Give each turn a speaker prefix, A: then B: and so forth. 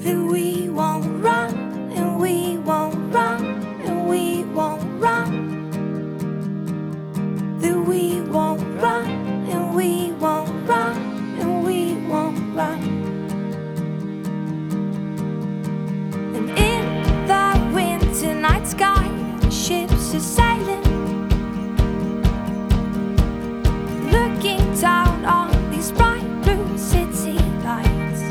A: that we won't run, and we won't run, and we won't run, that we won't run, and we won't run, and we won't run. And in the winter night sky, ships are sailing